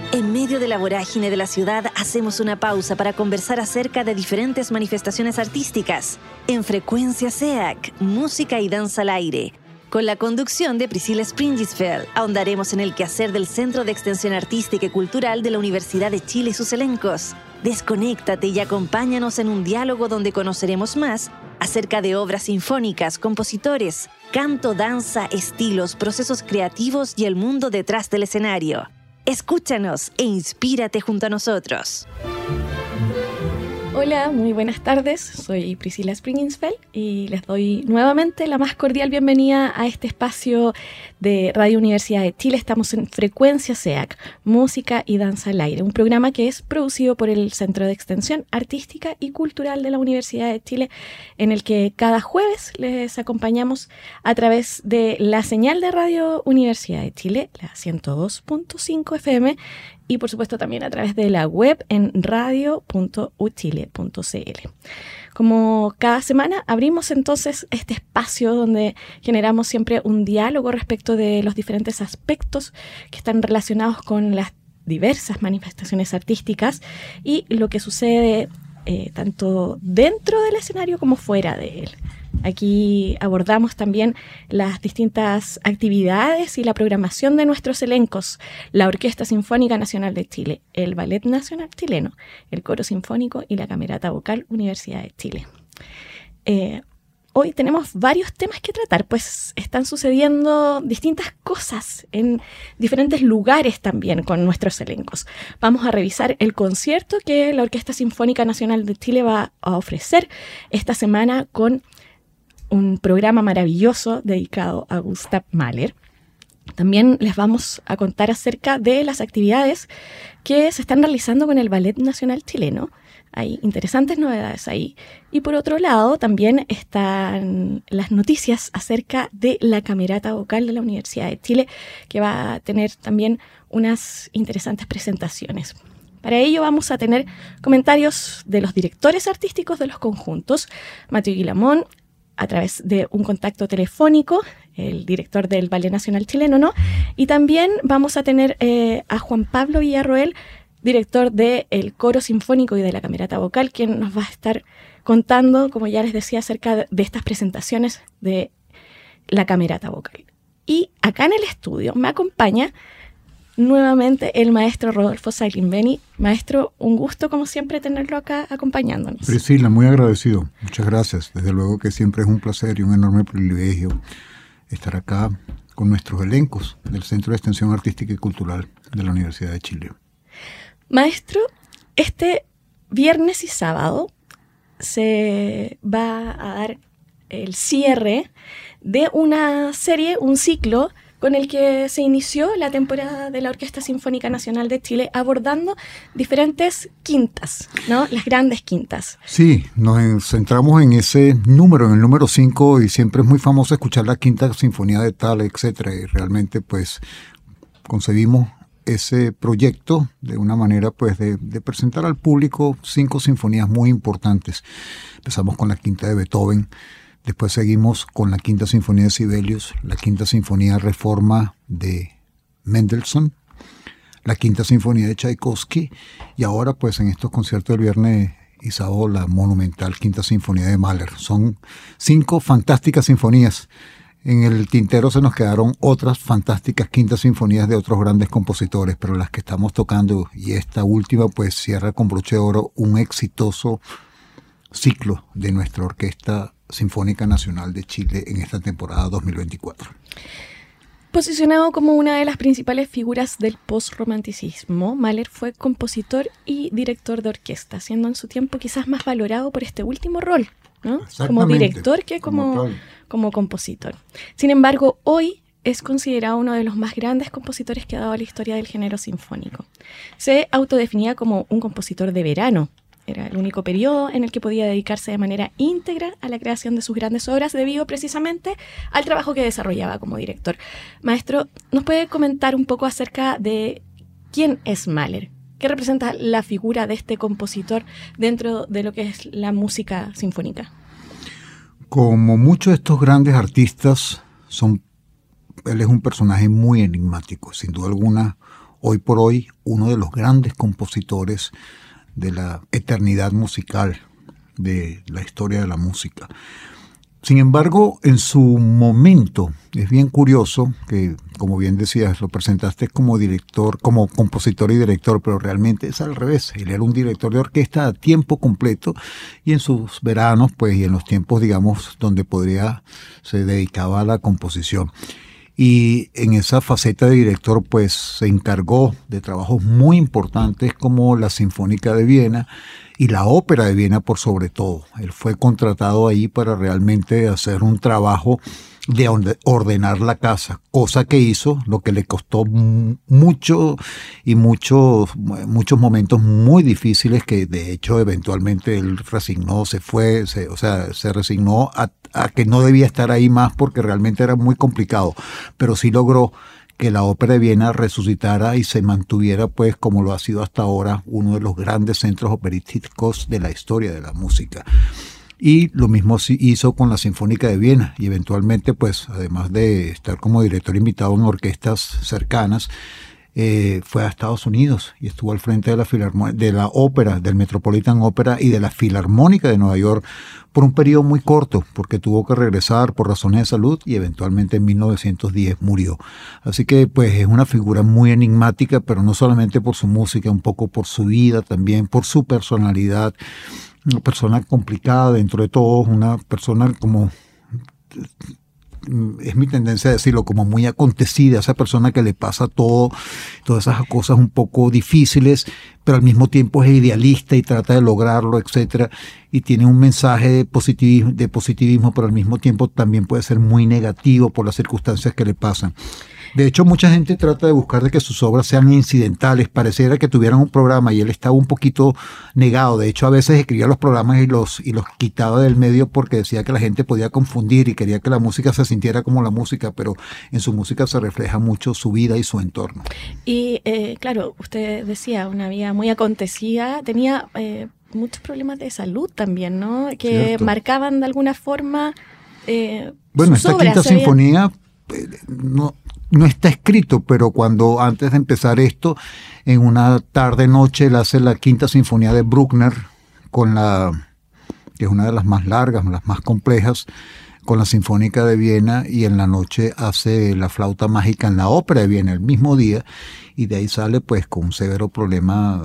En medio de la vorágine de la ciudad, hacemos una pausa para conversar acerca de diferentes manifestaciones artísticas. En Frecuencia SEAC, música y danza al aire. Con la conducción de Priscilla Springisfeld, ahondaremos en el quehacer del Centro de Extensión Artística y Cultural de la Universidad de Chile y sus elencos. Desconéctate y acompáñanos en un diálogo donde conoceremos más acerca de obras sinfónicas, compositores, canto, danza, estilos, procesos creativos y el mundo detrás del escenario. Escúchanos e inspírate junto a nosotros. Hola, muy buenas tardes. Soy Priscilla Springisfeld y les doy nuevamente la más cordial bienvenida a este espacio de Radio Universidad de Chile. Estamos en Frecuencia SEAC, Música y Danza al Aire, un programa que es producido por el Centro de Extensión Artística y Cultural de la Universidad de Chile, en el que cada jueves les acompañamos a través de la señal de Radio Universidad de Chile, la 102.5 FM, y por supuesto también a través de la web en radio.uchile.cl. Como cada semana abrimos entonces este espacio donde generamos siempre un diálogo respecto de los diferentes aspectos que están relacionados con las diversas manifestaciones artísticas y lo que sucede tanto dentro del escenario como fuera de él. Aquí abordamos también las distintas actividades y la programación de nuestros elencos, la Orquesta Sinfónica Nacional de Chile, el Ballet Nacional Chileno, el Coro Sinfónico y la Camerata Vocal Universidad de Chile. Hoy tenemos varios temas que tratar, pues están sucediendo distintas cosas en diferentes lugares también con nuestros elencos. Vamos a revisar el concierto que la Orquesta Sinfónica Nacional de Chile va a ofrecer esta semana con un programa maravilloso dedicado a Gustav Mahler. También les vamos a contar acerca de las actividades que se están realizando con el Ballet Nacional Chileno. Hay interesantes novedades ahí. Y por otro lado, también están las noticias acerca de la Camerata Vocal de la Universidad de Chile, que va a tener también unas interesantes presentaciones. Para ello vamos a tener comentarios de los directores artísticos de los conjuntos, Mathieu Guillamón, a través de un contacto telefónico, el director del Ballet Nacional Chileno, ¿no? Y también vamos a tener a Juan Pablo Villarroel, director del Coro Sinfónico y de la Camerata Vocal, quien nos va a estar contando, como ya les decía, acerca de estas presentaciones de la Camerata Vocal. Y acá en el estudio me acompaña nuevamente el maestro Rodolfo Salimbeni. Maestro, un gusto como siempre tenerlo acá acompañándonos. Priscilla, muy agradecido. Muchas gracias. Desde luego que siempre es un placer y un enorme privilegio estar acá con nuestros elencos del Centro de Extensión Artística y Cultural de la Universidad de Chile. Maestro, este viernes y sábado se va a dar el cierre de una serie, un ciclo, con el que se inició la temporada de la Orquesta Sinfónica Nacional de Chile, abordando diferentes quintas, ¿no? Las grandes quintas. Sí, nos centramos en ese número, en el número 5, y siempre es muy famoso escuchar la Quinta Sinfonía de tal, etcétera, y realmente pues concebimos ese proyecto de una manera pues de presentar al público 5 sinfonías muy importantes. Empezamos con la Quinta de Beethoven. Después seguimos con la Quinta Sinfonía de Sibelius, la Quinta Sinfonía Reforma de Mendelssohn, la Quinta Sinfonía de Tchaikovsky y ahora pues en estos conciertos del viernes y sábado la monumental Quinta Sinfonía de Mahler. Son 5 fantásticas sinfonías. En el tintero se nos quedaron otras fantásticas quintas sinfonías de otros grandes compositores, pero las que estamos tocando y esta última pues cierra con broche de oro un exitoso ciclo de nuestra Orquesta Sinfónica Nacional de Chile en esta temporada 2024. Posicionado como una de las principales figuras del postromanticismo, Mahler fue compositor y director de orquesta, siendo en su tiempo quizás más valorado por este último rol, ¿no? Como director que como compositor. Sin embargo, hoy es considerado uno de los más grandes compositores que ha dado la historia del género sinfónico. Se autodefinía como un compositor de verano. Era el único periodo en el que podía dedicarse de manera íntegra a la creación de sus grandes obras debido precisamente al trabajo que desarrollaba como director. Maestro, ¿nos puede comentar un poco acerca de quién es Mahler? ¿Qué representa la figura de este compositor dentro de lo que es la música sinfónica? Como muchos de estos grandes artistas, él es un personaje muy enigmático. Sin duda alguna, hoy por hoy uno de los grandes compositores de la eternidad musical, de la historia de la música. Sin embargo, en su momento, es bien curioso que, como bien decías, lo presentaste como director, como compositor y director, pero realmente es al revés. Él era un director de orquesta a tiempo completo y en sus veranos, pues, y en los tiempos, digamos, donde se dedicaba a la composición. Y en esa faceta de director, pues, se encargó de trabajos muy importantes como la Sinfónica de Viena y la Ópera de Viena por sobre todo. Él fue contratado ahí para realmente hacer un trabajo de ordenar la casa, cosa que hizo, lo que le costó mucho y muchos momentos muy difíciles que de hecho eventualmente él resignó, se resignó a que no debía estar ahí más porque realmente era muy complicado, pero sí logró que la Ópera de Viena resucitara y se mantuviera, pues, como lo ha sido hasta ahora, uno de los grandes centros operísticos de la historia de la música. Y lo mismo hizo con la Sinfónica de Viena y eventualmente, pues, además de estar como director invitado en orquestas cercanas, fue a Estados Unidos y estuvo al frente de la ópera, del Metropolitan Opera y de la Filarmónica de Nueva York por un periodo muy corto, porque tuvo que regresar por razones de salud y eventualmente en 1910 murió. Así que pues es una figura muy enigmática, pero no solamente por su música, un poco por su vida también, por su personalidad, una persona complicada dentro de todo, una persona como... es mi tendencia a decirlo, como muy acontecida, esa persona que le pasa todo, todas esas cosas un poco difíciles, pero al mismo tiempo es idealista y trata de lograrlo, etcétera, y tiene un mensaje de positivismo, pero al mismo tiempo también puede ser muy negativo por las circunstancias que le pasan. De hecho, mucha gente trata de buscar de que sus obras sean incidentales, pareciera que tuvieran un programa y él estaba un poquito negado. De hecho, a veces escribía los programas y los quitaba del medio porque decía que la gente podía confundir y quería que la música se sintiera como la música, pero en su música se refleja mucho su vida y su entorno. Y claro, usted decía, una vida muy acontecida, tenía muchos problemas de salud también, ¿no? Que Cierto. Marcaban de alguna forma bueno, sus esta obras. quinta sinfonía no está escrito, pero cuando antes de empezar esto, en una tarde-noche, él hace la quinta sinfonía de Bruckner, que es una de las más largas, las más complejas, con la Sinfónica de Viena, y en la noche hace la Flauta Mágica en la Ópera de Viena el mismo día, y de ahí sale pues con un severo problema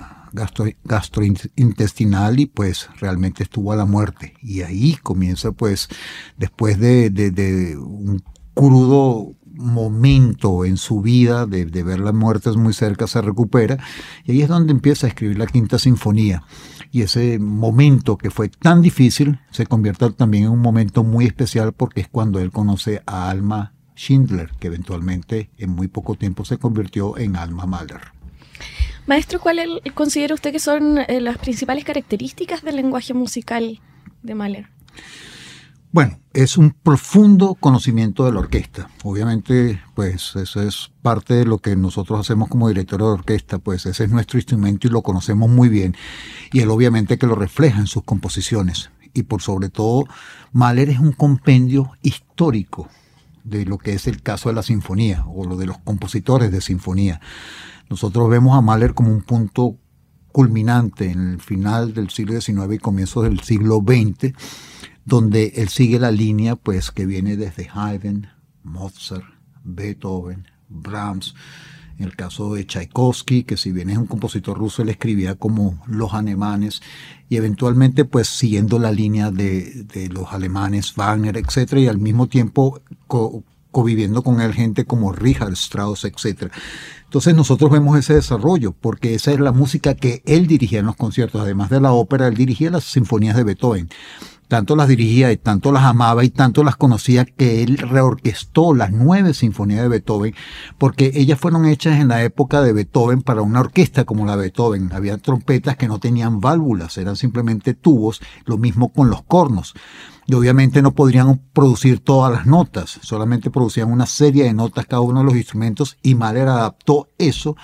gastrointestinal y pues realmente estuvo a la muerte. Y ahí comienza pues, después de un crudo momento en su vida de ver la muerte muy cerca, se recupera y ahí es donde empieza a escribir la quinta sinfonía, y ese momento que fue tan difícil se convierte también en un momento muy especial porque es cuando él conoce a Alma Schindler, que eventualmente en muy poco tiempo se convirtió en Alma Mahler. Maestro, ¿cuál considera usted que son las principales características del lenguaje musical de Mahler? Bueno, es un profundo conocimiento de la orquesta. Obviamente, pues eso es parte de lo que nosotros hacemos como directores de orquesta, pues ese es nuestro instrumento y lo conocemos muy bien. Y él obviamente que lo refleja en sus composiciones. Y por sobre todo, Mahler es un compendio histórico de lo que es el caso de la sinfonía o lo de los compositores de sinfonía. Nosotros vemos a Mahler como un punto culminante en el final del siglo XIX y comienzos del siglo XX, donde él sigue la línea pues que viene desde Haydn, Mozart, Beethoven, Brahms. En el caso de Tchaikovsky, que si bien es un compositor ruso, él escribía como los alemanes, y eventualmente pues siguiendo la línea de los alemanes, Wagner, etcétera, y al mismo tiempo conviviendo con él gente como Richard Strauss, etcétera. Entonces nosotros vemos ese desarrollo, porque esa es la música que él dirigía en los conciertos. Además de la ópera, él dirigía las sinfonías de Beethoven. Tanto las dirigía y tanto las amaba y tanto las conocía que él reorquestó las 9 sinfonías de Beethoven, porque ellas fueron hechas en la época de Beethoven para una orquesta como la Beethoven. Había trompetas que no tenían válvulas, eran simplemente tubos, lo mismo con los cornos. Y obviamente no podrían producir todas las notas, solamente producían una serie de notas cada uno de los instrumentos, y Mahler adaptó eso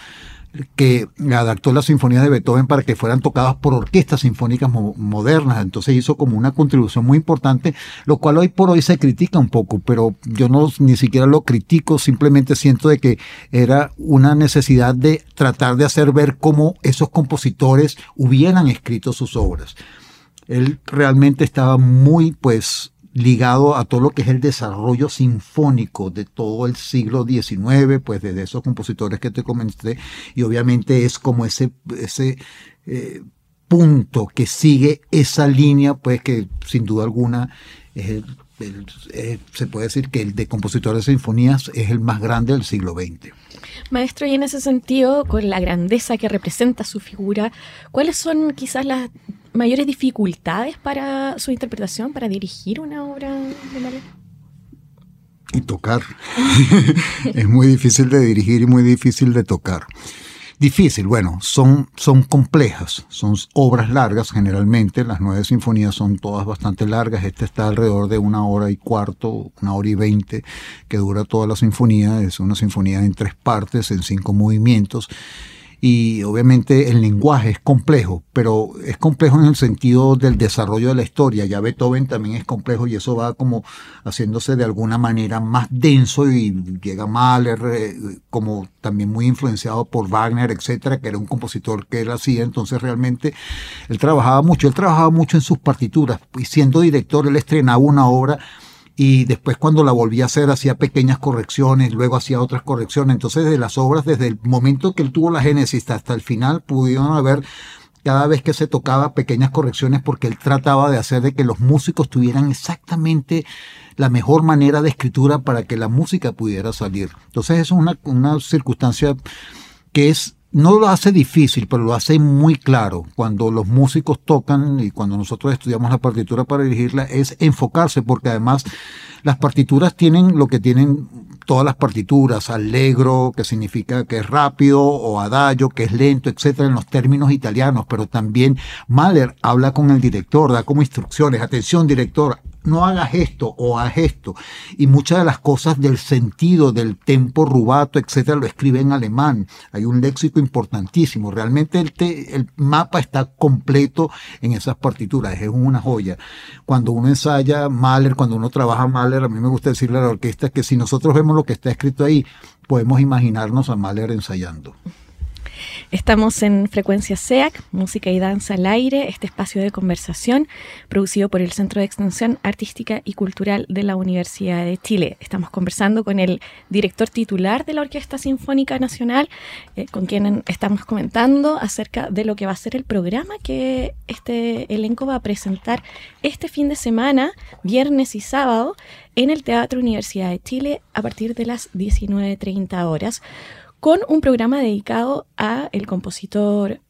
que adaptó las sinfonías de Beethoven para que fueran tocadas por orquestas sinfónicas modernas. Entonces hizo como una contribución muy importante, lo cual hoy por hoy se critica un poco, pero yo ni siquiera lo critico, simplemente siento de que era una necesidad de tratar de hacer ver cómo esos compositores hubieran escrito sus obras. Él realmente estaba muy, ligado a todo lo que es el desarrollo sinfónico de todo el siglo XIX, pues desde esos compositores que te comenté, y obviamente es como ese punto que sigue esa línea, pues que sin duda alguna se puede decir que el de compositores de sinfonías es el más grande del siglo XX. Maestro, y en ese sentido, con la grandeza que representa su figura, ¿cuáles son quizás las mayores dificultades para su interpretación, para dirigir una obra de Mahler? Y tocar. Es muy difícil de dirigir y muy difícil de tocar. Difícil, bueno, son complejas, son obras largas generalmente, las 9 sinfonías son todas bastante largas, esta está alrededor de 1 hora y cuarto, 1 hora y 20, que dura toda la sinfonía, es una sinfonía en 3 partes, en 5 movimientos, y obviamente el lenguaje es complejo, pero es complejo en el sentido del desarrollo de la historia. Ya Beethoven también es complejo y eso va como haciéndose de alguna manera más denso, y llega Mahler como también muy influenciado por Wagner, etcétera, que era un compositor que él hacía. Entonces realmente él trabajaba mucho en sus partituras, y siendo director él estrenaba una obra y después cuando la volvía a hacer hacía pequeñas correcciones, luego hacía otras correcciones. Entonces de las obras, desde el momento que él tuvo la génesis hasta el final, pudieron haber cada vez que se tocaba pequeñas correcciones, porque él trataba de hacer de que los músicos tuvieran exactamente la mejor manera de escritura para que la música pudiera salir. Entonces eso es una circunstancia que no lo hace difícil, pero lo hace muy claro. Cuando los músicos tocan y cuando nosotros estudiamos la partitura para dirigirla, es enfocarse, porque además las partituras tienen lo que tienen todas las partituras: allegro, que significa que es rápido, o adagio, que es lento, etcétera, en los términos italianos. Pero también Mahler habla con el director, da como instrucciones: atención director, no hagas esto o haz esto. Y muchas de las cosas del sentido, del tempo rubato, etcétera, lo escribe en alemán. Hay un léxico importantísimo. Realmente el mapa está completo en esas partituras. Es una joya. Cuando uno ensaya Mahler, cuando uno trabaja Mahler, a mí me gusta decirle a la orquesta que si nosotros vemos lo que está escrito ahí, podemos imaginarnos a Mahler ensayando. Estamos en Frecuencia SEAC, Música y Danza al Aire, este espacio de conversación producido por el Centro de Extensión Artística y Cultural de la Universidad de Chile. Estamos conversando con el director titular de la Orquesta Sinfónica Nacional, con quien estamos comentando acerca de lo que va a ser el programa que este elenco va a presentar este fin de semana, viernes y sábado, en el Teatro Universidad de Chile a partir de las 19:30 horas. Con un programa dedicado a el compositor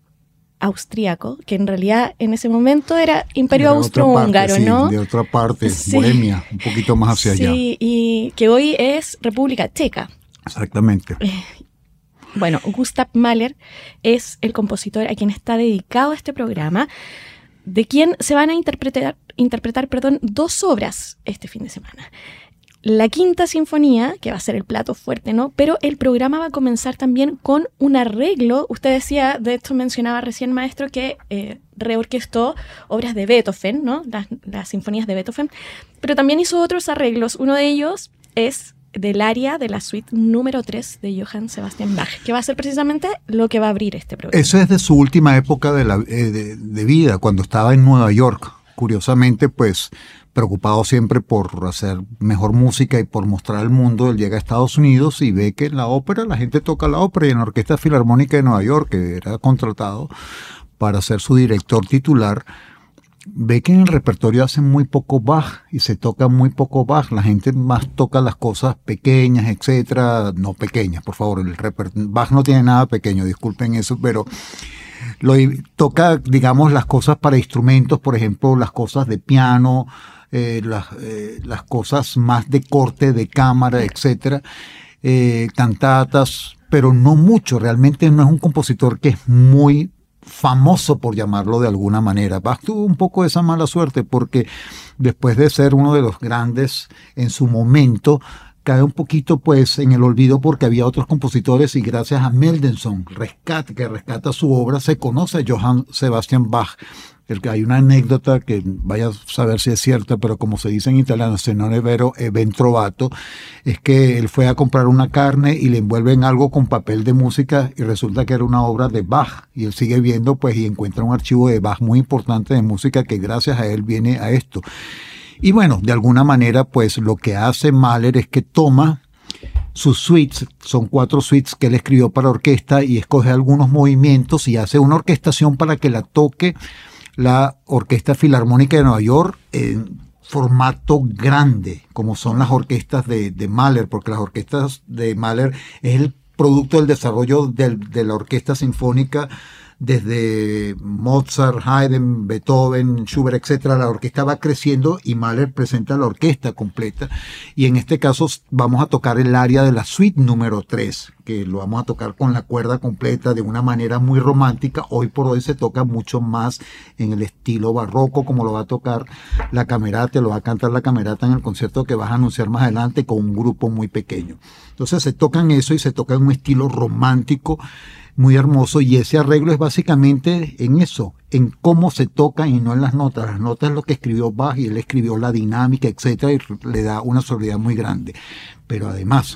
austríaco, que en realidad en ese momento era Imperio Austrohúngaro, ¿no? De otra parte, sí. Bohemia, un poquito más hacia allá. Sí, y que hoy es República Checa. Exactamente. Bueno, Gustav Mahler es el compositor a quien está dedicado este programa, de quien se van a interpretar 2 obras este fin de semana. La Quinta Sinfonía, que va a ser el plato fuerte, ¿no? Pero el programa va a comenzar también con un arreglo. Usted decía, de hecho mencionaba recién, maestro, que reorquestó obras de Beethoven, ¿no? Las sinfonías de Beethoven, pero también hizo otros arreglos. Uno de ellos es del aria de la suite número 3 de Johann Sebastian Bach, que va a ser precisamente lo que va a abrir este programa. Eso es de su última época de vida, cuando estaba en Nueva York. Curiosamente, pues, preocupado siempre por hacer mejor música y por mostrar al mundo, él llega a Estados Unidos y ve que en la ópera la gente toca la ópera, y en la Orquesta Filarmónica de Nueva York, que era contratado para ser su director titular, ve que en el repertorio hacen muy poco Bach y se toca muy poco Bach. La gente más toca las cosas pequeñas, etcétera, no pequeñas, por favor, Bach no tiene nada pequeño, disculpen eso, pero toca, digamos, las cosas para instrumentos, por ejemplo, las cosas de piano, las cosas más de corte de cámara, etcétera, cantatas, pero no mucho. Realmente no es un compositor que es muy famoso, por llamarlo de alguna manera. Bach tuvo un poco esa mala suerte porque después de ser uno de los grandes en su momento, cae un poquito pues en el olvido porque había otros compositores, y gracias a Mendelssohn que rescata su obra, se conoce a Johann Sebastian Bach. Hay una anécdota que vaya a saber si es cierta, pero como se dice en italiano, se non è vero è ben trovato, es que él fue a comprar una carne y le envuelven algo con papel de música y resulta que era una obra de Bach, y él sigue viendo pues y encuentra un archivo de Bach muy importante de música que gracias a él viene a esto. Y bueno, de alguna manera pues lo que hace Mahler es que toma sus suites, son 4 suites que él escribió para orquesta, y escoge algunos movimientos y hace una orquestación para que la toque la Orquesta Filarmónica de Nueva York en formato grande, como son las orquestas de Mahler, porque las orquestas de Mahler es el producto del desarrollo de la orquesta sinfónica desde Mozart, Haydn, Beethoven, Schubert, etcétera. La orquesta va creciendo y Mahler presenta la orquesta completa, y en este caso vamos a tocar el área de la suite número 3, que lo vamos a tocar con la cuerda completa de una manera muy romántica. Hoy por hoy se toca mucho más en el estilo barroco, como lo va a tocar la Camerata, lo va a cantar la Camerata en el concierto que vas a anunciar más adelante con un grupo muy pequeño. Entonces se tocan eso y se toca en un estilo romántico muy hermoso, y ese arreglo es básicamente en eso, en cómo se toca y no en las notas. Las notas es lo que escribió Bach, y él escribió la dinámica, etcétera, y le da una sonoridad muy grande. Pero además,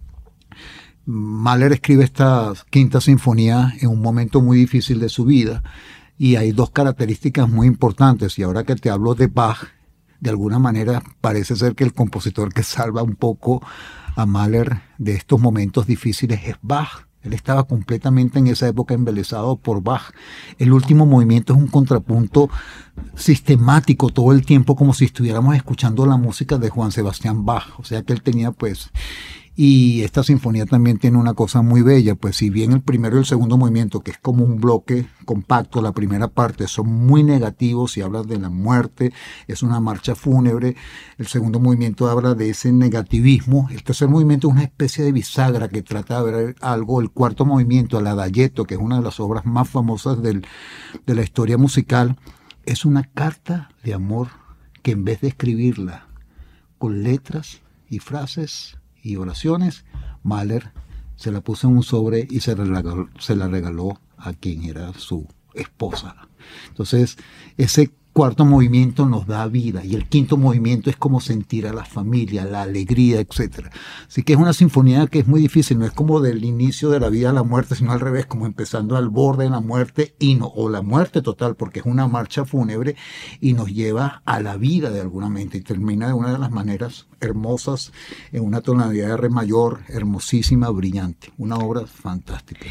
Mahler escribe esta quinta sinfonía en un momento muy difícil de su vida, y hay 2 características muy importantes. Y ahora que te hablo de Bach, de alguna manera parece ser que el compositor que salva un poco a Mahler de estos momentos difíciles es Bach. Él estaba completamente en esa época embelesado por Bach. El último movimiento es un contrapunto sistemático todo el tiempo, como si estuviéramos escuchando la música de Juan Sebastián Bach. O sea que él tenía pues... Y esta sinfonía también tiene una cosa muy bella, pues si bien el primero y el segundo movimiento, que es como un bloque compacto, la primera parte son muy negativos y hablan de la muerte, es una marcha fúnebre, el segundo movimiento habla de ese negativismo, el tercer movimiento es una especie de bisagra que trata de ver algo, el cuarto movimiento, el Adagietto, que es una de las obras más famosas de la historia musical, es una carta de amor que en vez de escribirla con letras y frases y oraciones, Mahler se la puso en un sobre y se la regaló a quien era su esposa. Entonces, ese cuarto movimiento nos da vida, y el quinto movimiento es como sentir a la familia, la alegría, etc. Así que es una sinfonía que es muy difícil, no es como del inicio de la vida a la muerte, sino al revés, como empezando al borde de la muerte o la muerte total, porque es una marcha fúnebre y nos lleva a la vida de alguna manera, y termina de una de las maneras hermosas, en una tonalidad de re mayor, hermosísima, brillante, una obra fantástica.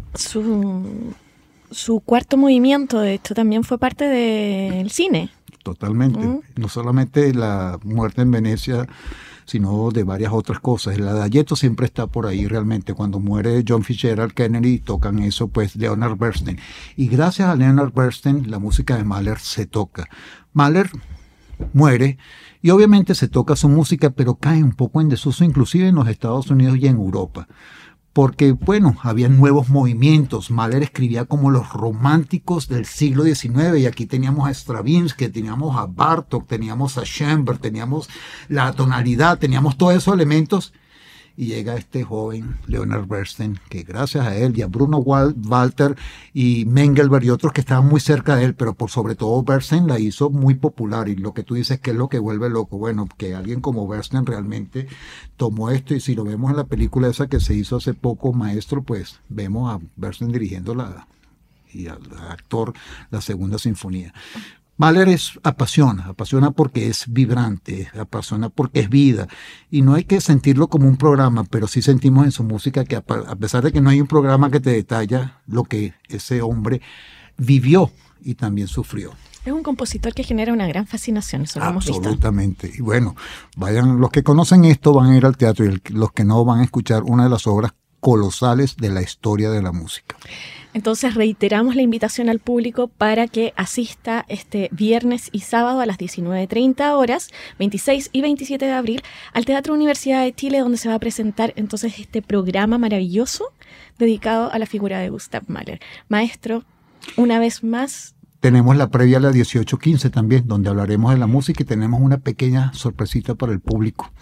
Su cuarto movimiento, de hecho, también fue parte del cine. Totalmente. No solamente la muerte en Venecia, sino de varias otras cosas. El Adagietto siempre está por ahí realmente. Cuando muere John Fitzgerald Kennedy, tocan eso, pues, Leonard Bernstein. Y gracias a Leonard Bernstein, la música de Mahler se toca. Mahler muere y obviamente se toca su música, pero cae un poco en desuso, inclusive en los Estados Unidos y en Europa. Porque, bueno, había nuevos movimientos. Mahler escribía como los románticos del siglo XIX, y aquí teníamos a Stravinsky, teníamos a Bartók, teníamos a Schoenberg, teníamos la tonalidad, teníamos todos esos elementos. Y llega este joven Leonard Bernstein, que gracias a él y a Bruno Walter y Mengelberg y otros que estaban muy cerca de él, pero por sobre todo Bernstein la hizo muy popular. Y lo que tú dices, que es lo que vuelve loco, bueno, que alguien como Bernstein realmente tomó esto, y si lo vemos en la película esa que se hizo hace poco, Maestro, pues vemos a Bernstein dirigiendo y al actor la segunda sinfonía. Mahler apasiona porque es vibrante, apasiona porque es vida, y no hay que sentirlo como un programa, pero sí sentimos en su música que a pesar de que no hay un programa que te detalla lo que ese hombre vivió y también sufrió. Es un compositor que genera una gran fascinación, eso lo hemos visto. Absolutamente. Y bueno, los que conocen esto van a ir al teatro, y los que no van a escuchar una de las obras colosales de la historia de la música. Entonces reiteramos la invitación al público para que asista este viernes y sábado a las 19:30 horas, 26 y 27 de abril, al Teatro Universidad de Chile, donde se va a presentar entonces este programa maravilloso dedicado a la figura de Gustav Mahler. Maestro, una vez más... Tenemos la previa a las 18:15 también, donde hablaremos de la música, y tenemos una pequeña sorpresita para el público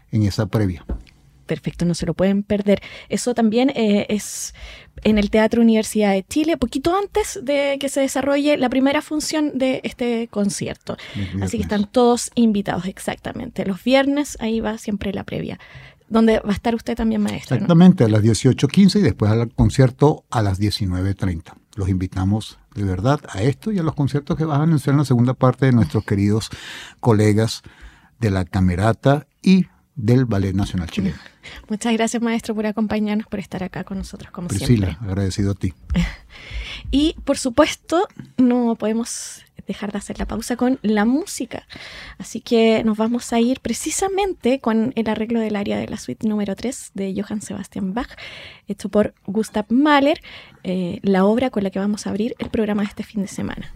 en esa previa. Perfecto, no se lo pueden perder. Eso también es en el Teatro Universidad de Chile, poquito antes de que se desarrolle la primera función de este concierto. Así que están todos invitados, exactamente. Los viernes, ahí va siempre la previa, donde va a estar usted también, maestro. Exactamente, ¿no? A las 18:15 y después al concierto a las 19:30. Los invitamos de verdad a esto y a los conciertos que van a anunciar en la segunda parte de nuestros queridos colegas de la Camerata y del Ballet Nacional Chileno. Muchas gracias, maestro, por acompañarnos, por estar acá con nosotros, como Priscila, siempre. agradecido a ti. Y, por supuesto, no podemos dejar de hacer la pausa con la música. Así que nos vamos a ir precisamente con el arreglo del aria de la suite número 3 de Johann Sebastian Bach, hecho por Gustav Mahler, la obra con la que vamos a abrir el programa de este fin de semana.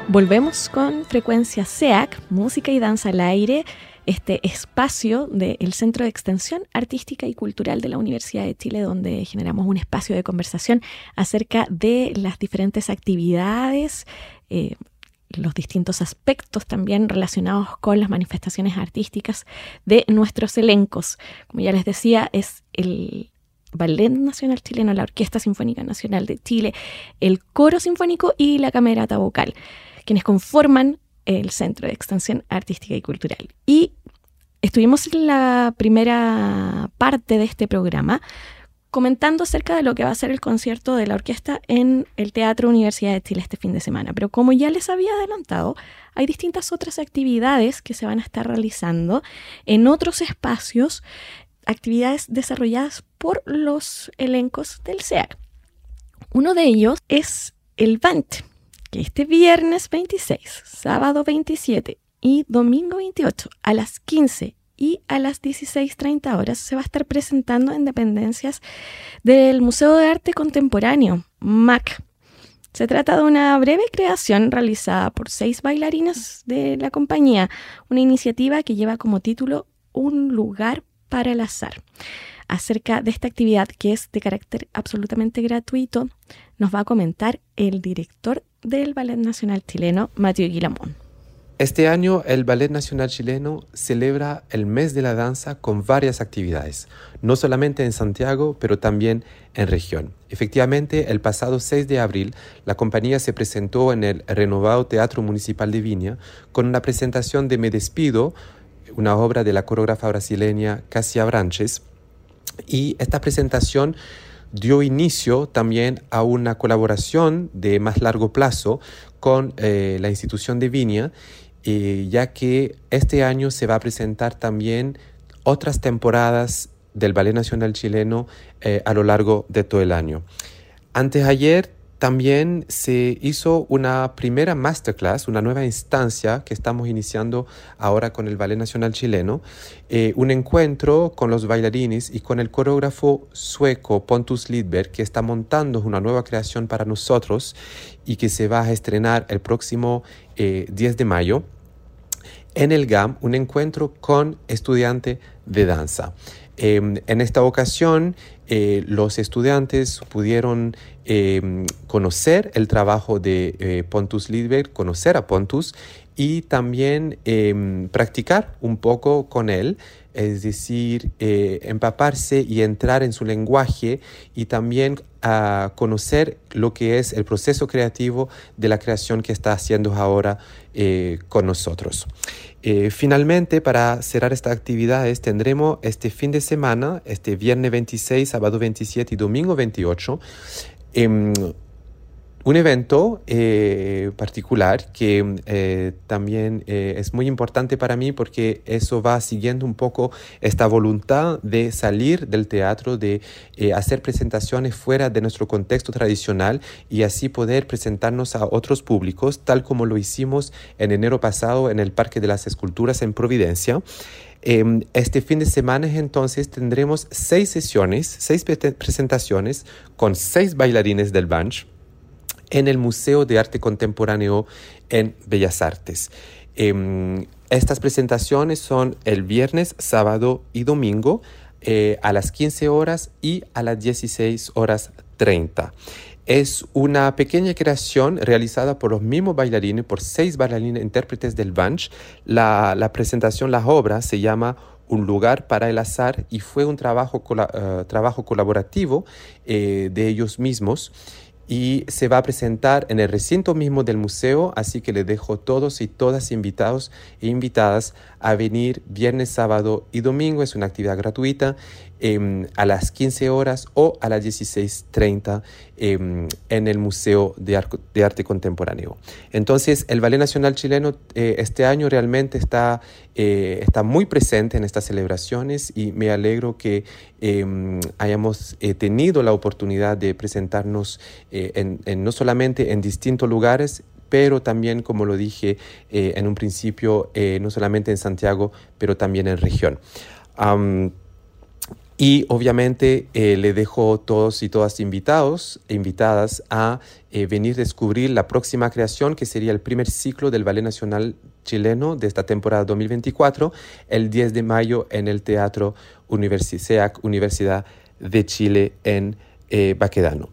Volvemos con Frecuencia SEAC, música y danza al aire, este espacio del Centro de Extensión Artística y Cultural de la Universidad de Chile, donde generamos un espacio de conversación acerca de las diferentes actividades, los distintos aspectos también relacionados con las manifestaciones artísticas de nuestros elencos. Como ya les decía, es el Ballet Nacional Chileno, la Orquesta Sinfónica Nacional de Chile, el Coro Sinfónico y la Camerata Vocal, quienes conforman el Centro de Extensión Artística y Cultural. Y estuvimos en la primera parte de este programa comentando acerca de lo que va a ser el concierto de la orquesta en el Teatro Universidad de Chile este fin de semana. Pero como ya les había adelantado, hay distintas otras actividades que se van a estar realizando en otros espacios, actividades desarrolladas por los elencos del SEAC. Uno de ellos es el BANCH, que este viernes 26, sábado 27 y domingo 28 a las 15 y a las 16:30 horas se va a estar presentando en dependencias del Museo de Arte Contemporáneo, MAC. Se trata de una breve creación realizada por 6 bailarines de la compañía, una iniciativa que lleva como título Un lugar para el azar. Acerca de esta actividad, que es de carácter absolutamente gratuito, nos va a comentar el director del Ballet Nacional Chileno, Mathieu Guillamón. Este año el Ballet Nacional Chileno celebra el mes de la danza con varias actividades, no solamente en Santiago, pero también en región. Efectivamente, el pasado 6 de abril, la compañía se presentó en el renovado Teatro Municipal de Viña con una presentación de Me Despido, una obra de la coreógrafa brasileña Cássia Branches, y esta presentación dio inicio también a una colaboración de más largo plazo con la institución de Viña, ya que este año se va a presentar también otras temporadas del Ballet Nacional Chileno a lo largo de todo el año. Antes de ayer también se hizo una primera masterclass, una nueva instancia que estamos iniciando ahora con el Ballet Nacional Chileno, un encuentro con los bailarines y con el coreógrafo sueco Pontus Lidberg, que está montando una nueva creación para nosotros y que se va a estrenar el próximo 10 de mayo en el GAM, un encuentro con estudiantes de danza. En esta ocasión, los estudiantes pudieron conocer el trabajo de Pontus Lidberg, conocer a Pontus y también practicar un poco con él, es decir, empaparse y entrar en su lenguaje y también a conocer lo que es el proceso creativo de la creación que está haciendo ahora con nosotros. Finalmente, para cerrar estas actividades, tendremos este fin de semana, este viernes 26, sábado 27 y domingo 28, un evento particular que también es muy importante para mí porque eso va siguiendo un poco esta voluntad de salir del teatro, de hacer presentaciones fuera de nuestro contexto tradicional y así poder presentarnos a otros públicos, tal como lo hicimos en enero pasado en el Parque de las Esculturas en Providencia. Este fin de semana entonces tendremos 6 sesiones, 6 presentaciones con 6 bailarines del BANCH en el Museo de Arte Contemporáneo en Bellas Artes. Estas presentaciones son el viernes, sábado y domingo a las 15 horas y a las 16:30. Es una pequeña creación realizada por los mismos bailarines, por 6 bailarines intérpretes del BANCH. La presentación, la obra, se llama Un lugar para el azar y fue un trabajo colaborativo de ellos mismos. Y se va a presentar en el recinto mismo del museo, así que les dejo todos y todas invitados e invitadas a venir viernes, sábado y domingo. Es una actividad gratuita a las 15 horas o a las 16:30 en el Museo de Arte Contemporáneo. Entonces, el Ballet Nacional Chileno este año realmente está muy presente en estas celebraciones y me alegro que hayamos tenido la oportunidad de presentarnos no solamente en distintos lugares, pero también, como lo dije en un principio, no solamente en Santiago, pero también en región. Y obviamente le dejo todos y todas invitadas a venir a descubrir la próxima creación, que sería el primer ciclo del Ballet Nacional Chileno de esta temporada 2024, el 10 de mayo en el Teatro SEAC, Universidad de Chile en Baquedano.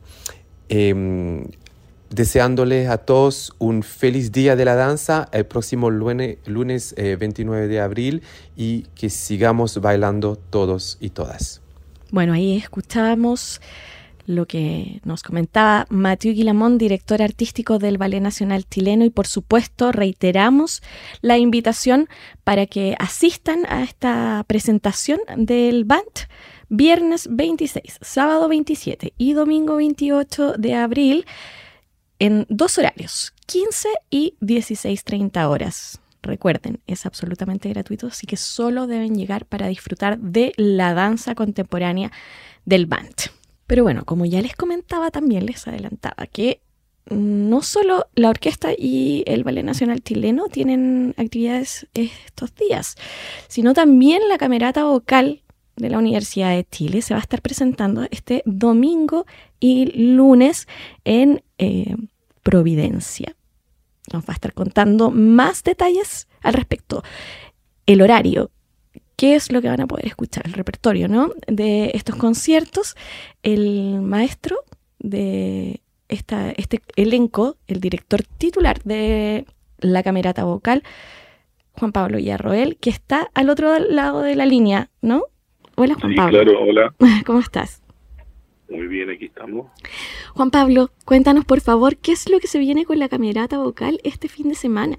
Deseándoles a todos un feliz Día de la Danza el próximo lunes 29 de abril, y que sigamos bailando todos y todas. Bueno, ahí escuchábamos lo que nos comentaba Mathieu Guillamón, director artístico del Ballet Nacional Chileno, y por supuesto reiteramos la invitación para que asistan a esta presentación del BANT viernes 26, sábado 27 y domingo 28 de abril, en 2 horarios, 15 y 16:30 horas. Recuerden, es absolutamente gratuito, así que solo deben llegar para disfrutar de la danza contemporánea del BANT. Pero bueno, como ya les comentaba, también les adelantaba que no solo la orquesta y el Ballet Nacional Chileno tienen actividades estos días, sino también la Camerata Vocal de la Universidad de Chile se va a estar presentando este domingo y lunes en Providencia. Nos va a estar contando más detalles al respecto. El horario, qué es lo que van a poder escuchar, el repertorio, ¿no?, de estos conciertos. El maestro de este elenco, el director titular de la Camerata Vocal, Juan Pablo Villarroel, que está al otro lado de la línea, ¿no? Hola, Juan Pablo. Sí, claro, hola. ¿Cómo estás? Muy bien, aquí estamos. Juan Pablo, cuéntanos por favor, ¿qué es lo que se viene con la Camerata Vocal este fin de semana?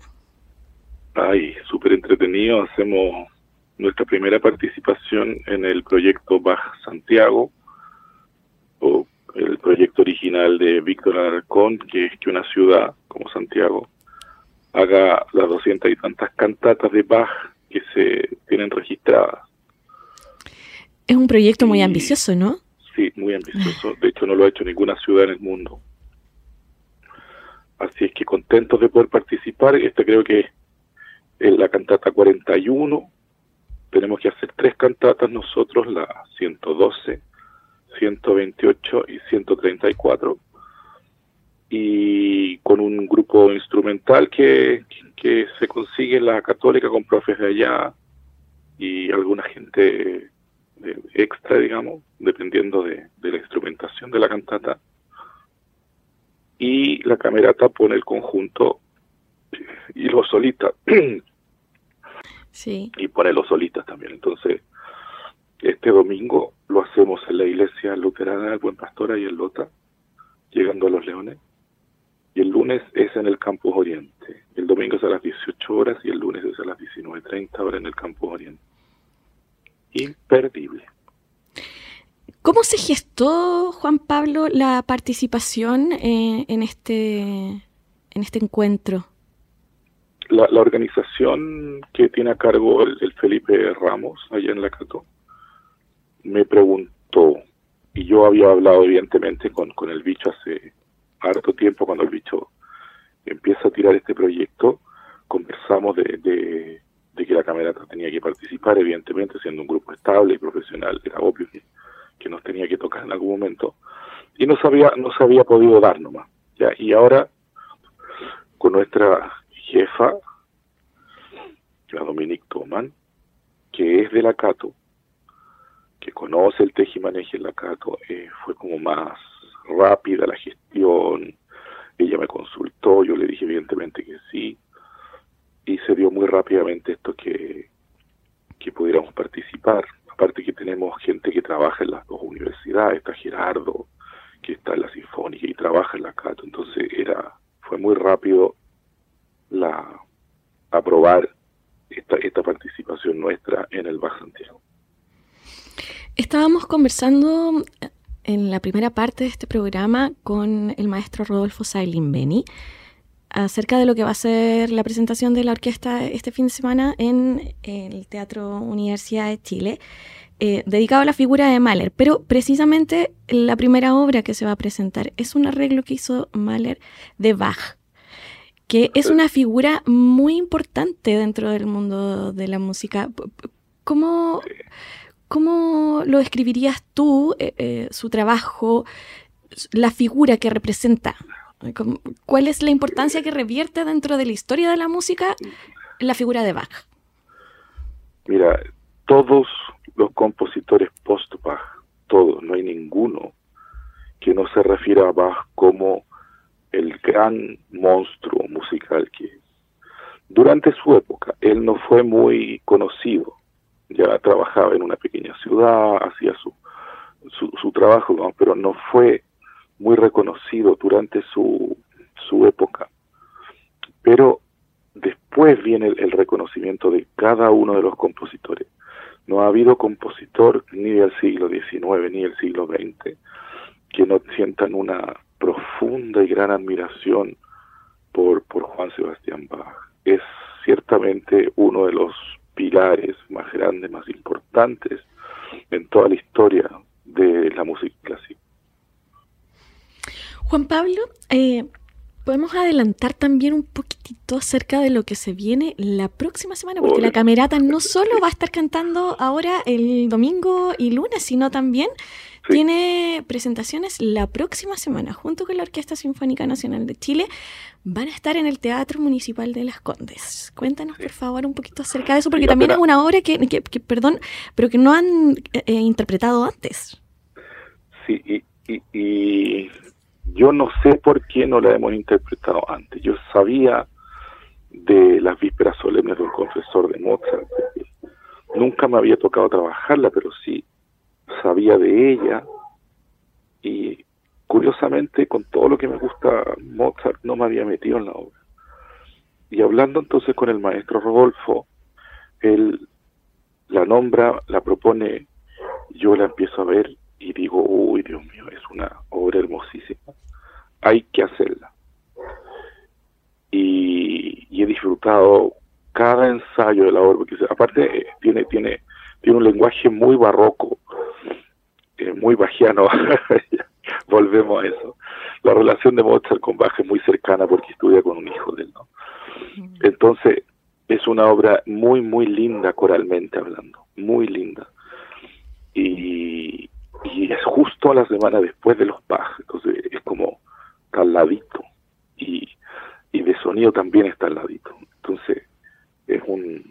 Ay, súper entretenido. Hacemos nuestra primera participación en el proyecto Bach Santiago, o el proyecto original de Víctor Alarcón, que es que una ciudad como Santiago haga las 200 y tantas cantatas de Bach que se tienen registradas. Es un proyecto muy ambicioso, ¿no? Sí, muy ambicioso. De hecho, no lo ha hecho ninguna ciudad en el mundo. Así es que contentos de poder participar. Esta creo que es la cantata 41. Tenemos que hacer 3 cantatas nosotros, la 112, 128 y 134. Y con un grupo instrumental que se consigue en la Católica con profes de allá y alguna gente extra, digamos, dependiendo de la instrumentación de la cantata. Y la camerata pone el conjunto y los solistas. Sí. Y pone los solistas también. Entonces, este domingo lo hacemos en la iglesia luterana del Buen Pastor, ahí en Lota, llegando a Los Leones. Y el lunes es en el Campus Oriente. El domingo es a las 18 horas y el lunes es a las 19:30 horas en el Campus Oriente. Imperdible. ¿Cómo se gestó, Juan Pablo, la participación en este encuentro? La organización que tiene a cargo el Felipe Ramos, allá en la Cato, me preguntó, y yo había hablado evidentemente con el bicho hace harto tiempo, cuando el bicho empieza a tirar este proyecto, conversamos de que la camerata tenía que participar, evidentemente, siendo un grupo estable y profesional, era obvio que nos tenía que tocar en algún momento, y no se había podido dar nomás, ¿ya? Y ahora, con nuestra jefa, la Dominique Thoman, que es de la Cato, que conoce el tejimaneje en la Cato, fue como más rápida la gestión. Ella me consultó, yo le dije evidentemente que sí, y se dio muy rápidamente esto que pudiéramos participar. Aparte que tenemos gente que trabaja en las 2 universidades, está Gerardo, que está en la Sinfónica y trabaja en la Cato, entonces fue muy rápido aprobar esta participación nuestra en el Bach Santiago. Estábamos conversando en la primera parte de este programa con el maestro Rodolfo Salimbeni acerca de lo que va a ser la presentación de la orquesta este fin de semana en el Teatro Universidad de Chile, dedicado a la figura de Mahler. Pero precisamente la primera obra que se va a presentar es un arreglo que hizo Mahler de Bach, que es una figura muy importante dentro del mundo de la música. ¿Cómo ¿cómo lo describirías tú, su trabajo, la figura que representa? ¿Cuál es la importancia que revierte dentro de la historia de la música la figura de Bach? Mira, todos los compositores post-Bach, todos, no hay ninguno que no se refiera a Bach como el gran monstruo musical que es. Durante su época, él no fue muy conocido, ya trabajaba en una pequeña ciudad, hacía su trabajo, ¿no? Pero no fue muy reconocido durante su época. Pero después viene el reconocimiento de cada uno de los compositores. No ha habido compositor ni del siglo XIX ni del siglo XX que no sientan una profunda y gran admiración por Juan Sebastián Bach. Es ciertamente uno de los pilares más grandes, más importantes en toda la historia de la música clásica. Juan Pablo, podemos adelantar también un poquitito acerca de lo que se viene la próxima semana, porque la Camerata no solo va a estar cantando ahora el domingo y lunes, sino también tiene presentaciones la próxima semana, junto con la Orquesta Sinfónica Nacional de Chile. Van a estar en el Teatro Municipal de Las Condes. Cuéntanos, por favor, un poquito acerca de eso, porque también es una obra que perdón, pero que no han interpretado antes. Sí, y yo no sé por qué no la hemos interpretado antes. Yo sabía de las vísperas solemnes del confesor de Mozart. Nunca me había tocado trabajarla, pero sí sabía de ella. Y curiosamente, con todo lo que me gusta Mozart, no me había metido en la obra. Y hablando entonces con el maestro Rodolfo, él la nombra, la propone, yo la empiezo a ver y digo, uy, Dios mío, es una obra hermosísima. Hay que hacerla. Y he disfrutado cada ensayo de la obra, porque aparte tiene un lenguaje muy barroco, muy bachiano. Volvemos a eso. La relación de Mozart con Bach es muy cercana porque estudia con un hijo de él, ¿no? Entonces, es una obra muy, muy linda coralmente hablando, muy linda. Y es justo a la semana después de los Bach, entonces es como está al ladito, y de sonido también está al ladito. Entonces, es un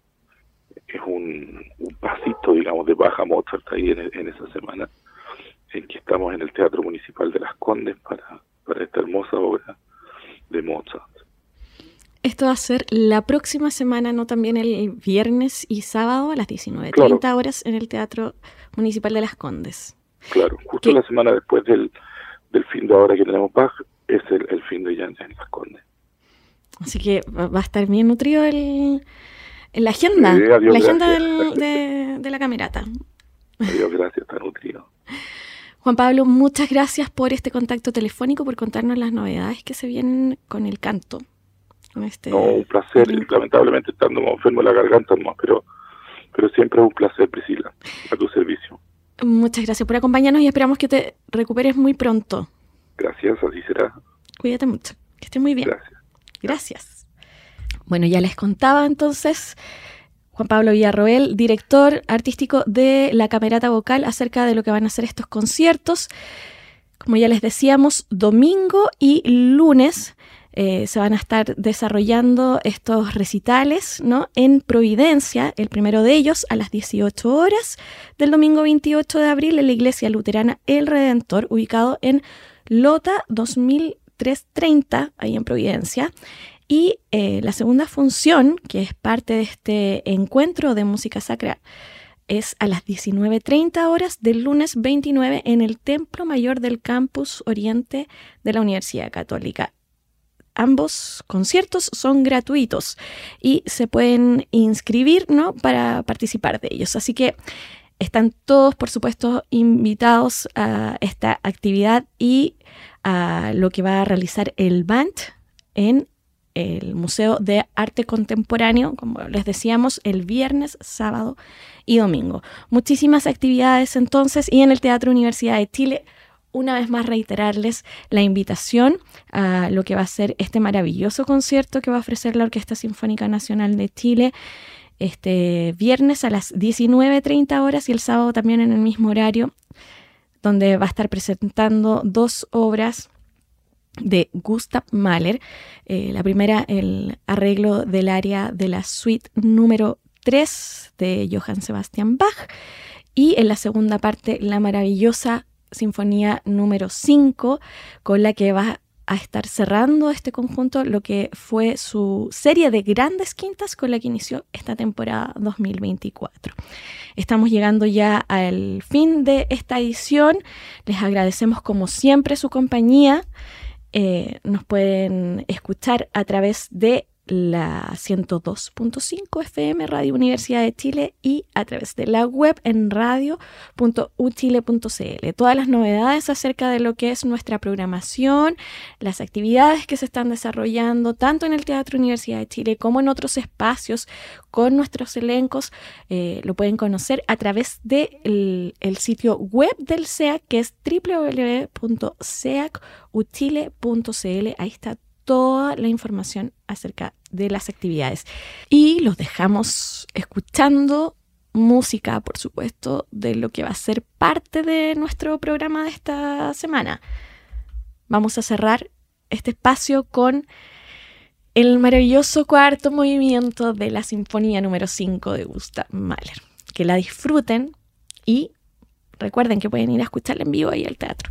pasito, digamos, de Bach a Mozart ahí en esa semana en que estamos en el Teatro Municipal de Las Condes para esta hermosa obra de Mozart. Esto va a ser la próxima semana, no también el viernes y sábado a las 19:30 horas en el Teatro Municipal de Las Condes. Claro, justo la semana después del fin de ahora que tenemos Bach, es el fin de ya en Las Condes. Así que va a estar bien nutrido la agenda, adiós, la agenda de la Camerata. Adiós, gracias, está nutrido. Juan Pablo, muchas gracias por este contacto telefónico, por contarnos las novedades que se vienen con el canto. No, un placer, lamentablemente estando enfermo de la garganta nomás, pero siempre es un placer, Priscila, a tu servicio. Muchas gracias por acompañarnos y esperamos que te recuperes muy pronto. Gracias, así será. Cuídate mucho, que estés muy bien. Gracias. Bueno, ya les contaba entonces Juan Pablo Villarroel, director artístico de la Camerata Vocal, acerca de lo que van a ser estos conciertos. Como ya les decíamos, domingo y lunes se van a estar desarrollando estos recitales, ¿no? En Providencia, el primero de ellos a las 18 horas del domingo 28 de abril en la Iglesia Luterana El Redentor, ubicado en Lota 2330, ahí en Providencia. Y la segunda función, que es parte de este encuentro de música sacra, es a las 19:30 horas del lunes 29 en el Templo Mayor del Campus Oriente de la Universidad Católica. Ambos conciertos son gratuitos y se pueden inscribir, ¿no?, para participar de ellos. Así que están todos, por supuesto, invitados a esta actividad y a lo que va a realizar el band en el Museo de Arte Contemporáneo, como les decíamos, el viernes, sábado y domingo. Muchísimas actividades entonces, y en el Teatro Universidad de Chile, una vez más reiterarles la invitación a lo que va a ser este maravilloso concierto que va a ofrecer la Orquesta Sinfónica Nacional de Chile este viernes a las 19:30 horas y el sábado también en el mismo horario, donde va a estar presentando 2 obras de Gustav Mahler. La primera, el arreglo del aria de la suite número 3 de Johann Sebastian Bach, y en la segunda parte la maravillosa sinfonía número 5, con la que va a estar cerrando este conjunto lo que fue su serie de grandes quintas con la que inició esta temporada 2024. Estamos llegando ya al fin de esta edición. Les agradecemos como siempre su compañía. Nos pueden escuchar a través de la 102.5 FM Radio Universidad de Chile y a través de la web en radio.uchile.cl. Todas las novedades acerca de lo que es nuestra programación, las actividades que se están desarrollando tanto en el Teatro Universidad de Chile como en otros espacios con nuestros elencos, lo pueden conocer a través del sitio web del SEAC, que es www.seacuchile.cl. Ahí está toda la información acerca de las actividades. Y los dejamos escuchando música, por supuesto, de lo que va a ser parte de nuestro programa de esta semana. Vamos a cerrar este espacio con el maravilloso cuarto movimiento de la Sinfonía número 5 de Gustav Mahler. Que la disfruten y recuerden que pueden ir a escucharla en vivo ahí al teatro.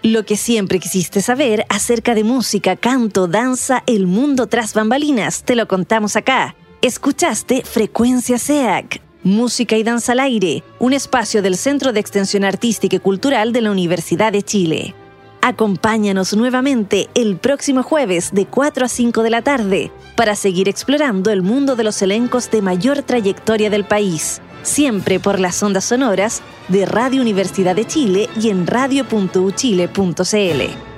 Lo que siempre quisiste saber acerca de música, canto, danza, el mundo tras bambalinas, te lo contamos acá. Escuchaste Frecuencia SEAC, Música y Danza al Aire, un espacio del Centro de Extensión Artística y Cultural de la Universidad de Chile. Acompáñanos nuevamente el próximo jueves de 4 a 5 de la tarde para seguir explorando el mundo de los elencos de mayor trayectoria del país, siempre por las ondas sonoras de Radio Universidad de Chile y en radio.uchile.cl.